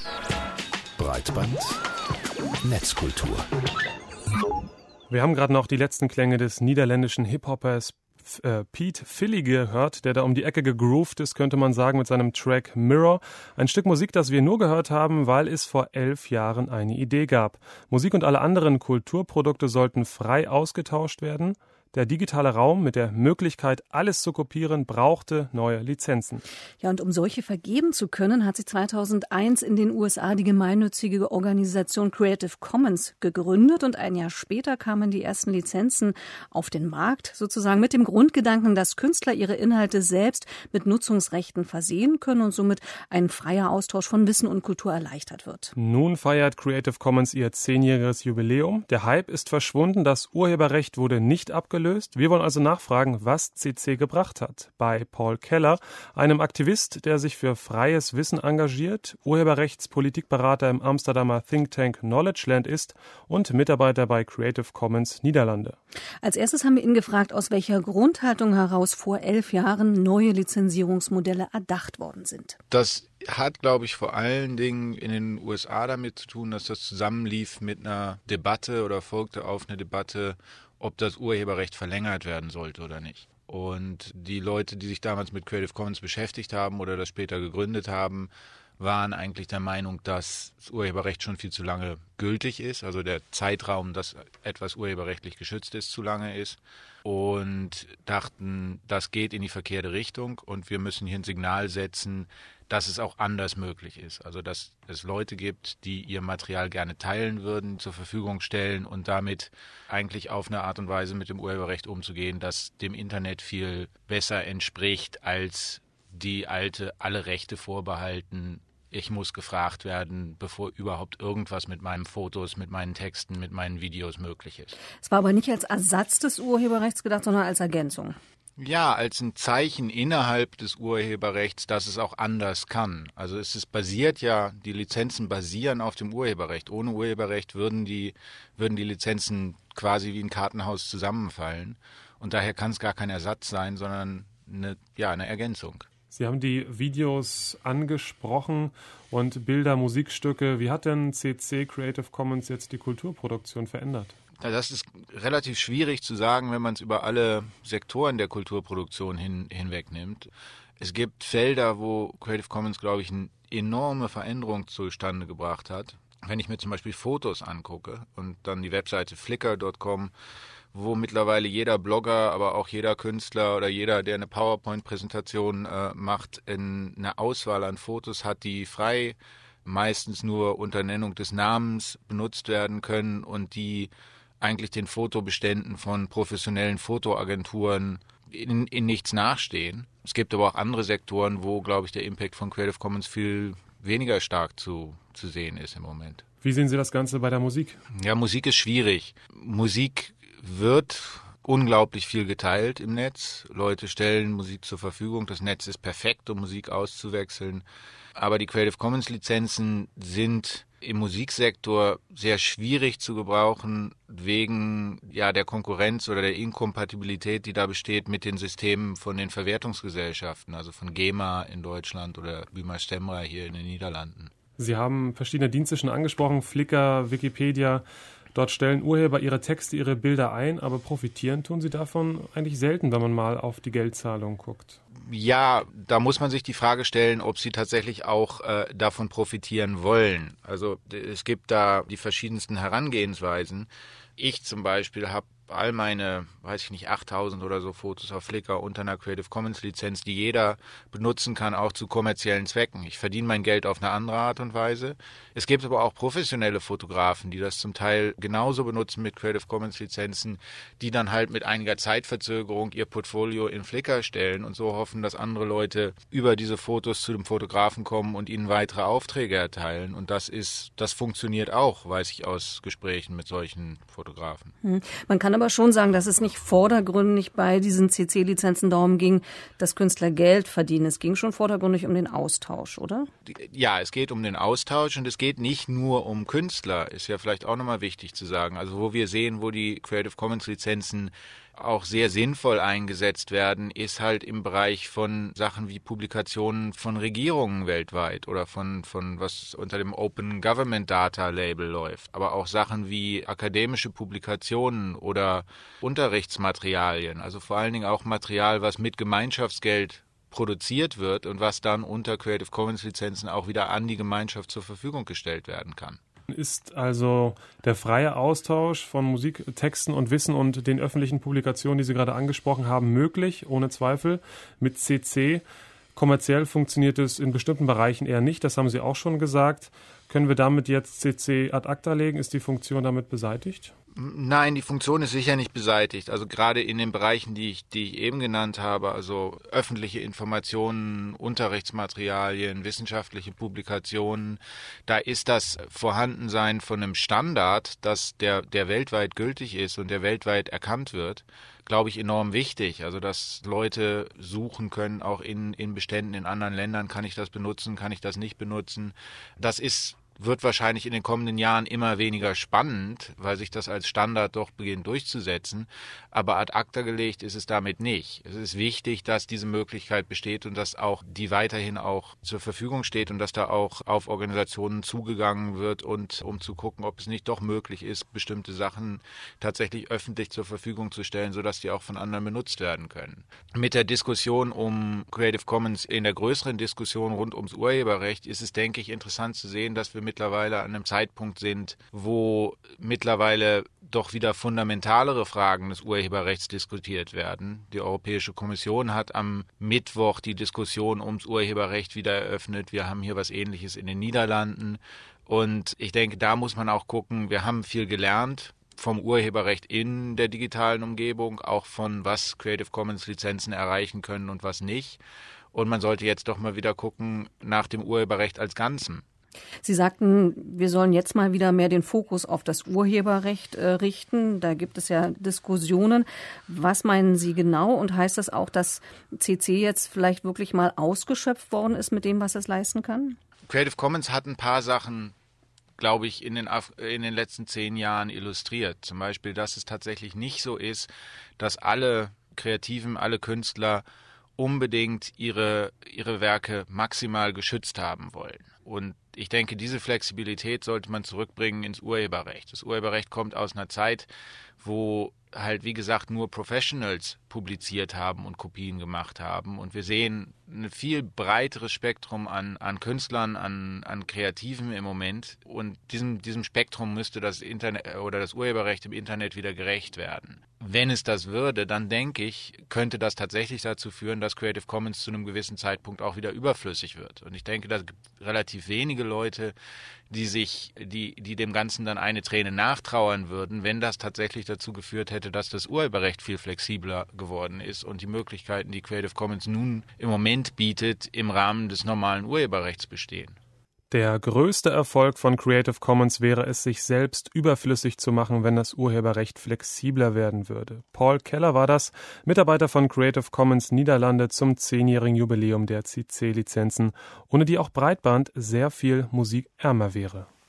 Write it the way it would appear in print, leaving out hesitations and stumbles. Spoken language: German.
Breitband Netzkultur. Wir haben gerade noch die letzten Klänge des niederländischen Hip-Hoppers Pete Philly gehört, der da um die Ecke gegroovt ist, könnte man sagen, mit seinem Track Mirror. Ein Stück Musik, das wir nur gehört haben, weil es vor 11 Jahren eine Idee gab. Musik und alle anderen Kulturprodukte sollten frei ausgetauscht werden. Der digitale Raum mit der Möglichkeit, alles zu kopieren, brauchte neue Lizenzen. Ja, und um solche vergeben zu können, hat sich 2001 in den USA die gemeinnützige Organisation Creative Commons gegründet. Und ein Jahr später kamen die ersten Lizenzen auf den Markt, sozusagen mit dem Grundgedanken, dass Künstler ihre Inhalte selbst mit Nutzungsrechten versehen können und somit ein freier Austausch von Wissen und Kultur erleichtert wird. Nun feiert Creative Commons ihr 10-jähriges Jubiläum. Der Hype ist verschwunden, das Urheberrecht wurde nicht abgelöst. Wir wollen also nachfragen, was CC gebracht hat. Bei Paul Keller, einem Aktivist, der sich für freies Wissen engagiert, Urheberrechtspolitikberater im Amsterdamer Think Tank Knowledgeland ist und Mitarbeiter bei Creative Commons Niederlande. Als erstes haben wir ihn gefragt, aus welcher Grundhaltung heraus vor 11 Jahren neue Lizenzierungsmodelle erdacht worden sind. Das hat, glaube ich, vor allen Dingen in den USA damit zu tun, dass das zusammenlief mit einer Debatte oder folgte auf eine Debatte, ob das Urheberrecht verlängert werden sollte oder nicht. Und die Leute, die sich damals mit Creative Commons beschäftigt haben oder das später gegründet haben, waren eigentlich der Meinung, dass das Urheberrecht schon viel zu lange gültig ist, also der Zeitraum, dass etwas urheberrechtlich geschützt ist, zu lange ist, und dachten, das geht in die verkehrte Richtung und wir müssen hier ein Signal setzen, dass es auch anders möglich ist. Also dass es Leute gibt, die ihr Material gerne teilen würden, zur Verfügung stellen und damit eigentlich auf eine Art und Weise mit dem Urheberrecht umzugehen, das dem Internet viel besser entspricht als die alte, alle Rechte vorbehalten. Ich muss gefragt werden, bevor überhaupt irgendwas mit meinen Fotos, mit meinen Texten, mit meinen Videos möglich ist. Es war aber nicht als Ersatz des Urheberrechts gedacht, sondern als Ergänzung. Ja, als ein Zeichen innerhalb des Urheberrechts, dass es auch anders kann. Also die Lizenzen basieren auf dem Urheberrecht. Ohne Urheberrecht würden die Lizenzen quasi wie ein Kartenhaus zusammenfallen. Und daher kann es gar kein Ersatz sein, sondern eine Ergänzung. Sie haben die Videos angesprochen und Bilder, Musikstücke. Wie hat denn CC Creative Commons jetzt die Kulturproduktion verändert? Das ist relativ schwierig zu sagen, wenn man es über alle Sektoren der Kulturproduktion hinweg nimmt. Es gibt Felder, wo Creative Commons, glaube ich, eine enorme Veränderung zustande gebracht hat. Wenn ich mir zum Beispiel Fotos angucke und dann die Webseite flickr.com, wo mittlerweile jeder Blogger, aber auch jeder Künstler oder jeder, der eine PowerPoint-Präsentation macht, eine Auswahl an Fotos hat, die frei meistens nur unter Nennung des Namens benutzt werden können und die eigentlich den Fotobeständen von professionellen Fotoagenturen in nichts nachstehen. Es gibt aber auch andere Sektoren, wo, glaube ich, der Impact von Creative Commons viel weniger stark zu sehen ist im Moment. Wie sehen Sie das Ganze bei der Musik? Ja, Musik ist schwierig. Musik wird unglaublich viel geteilt im Netz. Leute stellen Musik zur Verfügung. Das Netz ist perfekt, um Musik auszuwechseln. Aber die Creative Commons Lizenzen sind im Musiksektor sehr schwierig zu gebrauchen wegen der Konkurrenz oder der Inkompatibilität, die da besteht mit den Systemen von den Verwertungsgesellschaften, also von GEMA in Deutschland oder BÜMA Stemra hier in den Niederlanden. Sie haben verschiedene Dienste schon angesprochen, Flickr, Wikipedia. Dort stellen Urheber ihre Texte, ihre Bilder ein, aber profitieren tun sie davon eigentlich selten, wenn man mal auf die Geldzahlung guckt. Ja, da muss man sich die Frage stellen, ob sie tatsächlich auch davon profitieren wollen. Also es gibt da die verschiedensten Herangehensweisen. Ich zum Beispiel habe all meine, 8.000 oder so Fotos auf Flickr unter einer Creative Commons Lizenz, die jeder benutzen kann, auch zu kommerziellen Zwecken. Ich verdiene mein Geld auf eine andere Art und Weise. Es gibt aber auch professionelle Fotografen, die das zum Teil genauso benutzen mit Creative Commons Lizenzen, die dann halt mit einiger Zeitverzögerung ihr Portfolio in Flickr stellen und so hoffen, dass andere Leute über diese Fotos zu dem Fotografen kommen und ihnen weitere Aufträge erteilen. Und das funktioniert auch, weiß ich aus Gesprächen mit solchen Fotografen. Man kann aber schon sagen, dass es nicht vordergründig bei diesen CC-Lizenzen darum ging, dass Künstler Geld verdienen. Es ging schon vordergründig um den Austausch, oder? Ja, es geht um den Austausch und es geht nicht nur um Künstler, ist ja vielleicht auch nochmal wichtig zu sagen. Also wo wir sehen, wo die Creative Commons Lizenzen auch sehr sinnvoll eingesetzt werden, ist halt im Bereich von Sachen wie Publikationen von Regierungen weltweit oder von was unter dem Open Government Data Label läuft. Aber auch Sachen wie akademische Publikationen oder Unterrichtsmaterialien, also vor allen Dingen auch Material, was mit Gemeinschaftsgeld produziert wird und was dann unter Creative Commons Lizenzen auch wieder an die Gemeinschaft zur Verfügung gestellt werden kann. Ist also der freie Austausch von Musiktexten und Wissen und den öffentlichen Publikationen, die Sie gerade angesprochen haben, möglich, ohne Zweifel, mit CC. Kommerziell funktioniert es in bestimmten Bereichen eher nicht, das haben Sie auch schon gesagt. Können wir damit jetzt CC ad acta legen? Ist die Funktion damit beseitigt? Nein, die Funktion ist sicher nicht beseitigt. Also gerade in den Bereichen, die ich eben genannt habe, also öffentliche Informationen, Unterrichtsmaterialien, wissenschaftliche Publikationen, da ist das Vorhandensein von einem Standard, der weltweit gültig ist und der weltweit erkannt wird, glaube ich, enorm wichtig. Also dass Leute suchen können, auch in Beständen in anderen Ländern, kann ich das benutzen, kann ich das nicht benutzen. Das wird wahrscheinlich in den kommenden Jahren immer weniger spannend, weil sich das als Standard doch beginnt durchzusetzen. Aber ad acta gelegt ist es damit nicht. Es ist wichtig, dass diese Möglichkeit besteht und dass auch die weiterhin auch zur Verfügung steht und dass da auch auf Organisationen zugegangen wird und um zu gucken, ob es nicht doch möglich ist, bestimmte Sachen tatsächlich öffentlich zur Verfügung zu stellen, sodass die auch von anderen benutzt werden können. Mit der Diskussion um Creative Commons, in der größeren Diskussion rund ums Urheberrecht, ist es, denke ich, interessant zu sehen, dass wir mittlerweile an einem Zeitpunkt sind, wo mittlerweile doch wieder fundamentalere Fragen des Urheberrechts diskutiert werden. Die Europäische Kommission hat am Mittwoch die Diskussion ums Urheberrecht wieder eröffnet. Wir haben hier was Ähnliches in den Niederlanden. Und ich denke, da muss man auch gucken, wir haben viel gelernt vom Urheberrecht in der digitalen Umgebung, auch von was Creative Commons Lizenzen erreichen können und was nicht. Und man sollte jetzt doch mal wieder gucken nach dem Urheberrecht als Ganzem. Sie sagten, wir sollen jetzt mal wieder mehr den Fokus auf das Urheberrecht richten. Da gibt es ja Diskussionen. Was meinen Sie genau? Und heißt das auch, dass CC jetzt vielleicht wirklich mal ausgeschöpft worden ist mit dem, was es leisten kann? Creative Commons hat ein paar Sachen, glaube ich, in den letzten 10 Jahren illustriert. Zum Beispiel, dass es tatsächlich nicht so ist, dass alle Kreativen, alle Künstler unbedingt ihre Werke maximal geschützt haben wollen. Und ich denke, diese Flexibilität sollte man zurückbringen ins Urheberrecht. Das Urheberrecht kommt aus einer Zeit, wo halt, wie gesagt, nur Professionals publiziert haben und Kopien gemacht haben. Und wir sehen ein viel breiteres Spektrum an Künstlern, an Kreativen im Moment. Und diesem Spektrum müsste das Internet oder das Urheberrecht im Internet wieder gerecht werden. Wenn es das würde, dann denke ich, könnte das tatsächlich dazu führen, dass Creative Commons zu einem gewissen Zeitpunkt auch wieder überflüssig wird. Und ich denke, da gibt es relativ wenige Leute, die dem Ganzen dann eine Träne nachtrauern würden, wenn das tatsächlich dazu geführt hätte, dass das Urheberrecht viel flexibler geworden ist und die Möglichkeiten, die Creative Commons nun im Moment bietet, im Rahmen des normalen Urheberrechts bestehen. Der größte Erfolg von Creative Commons wäre es, sich selbst überflüssig zu machen, wenn das Urheberrecht flexibler werden würde. Paul Keller war das, Mitarbeiter von Creative Commons Niederlande zum 10-jährigen Jubiläum der CC-Lizenzen, ohne die auch Breitband sehr viel musikärmer wäre.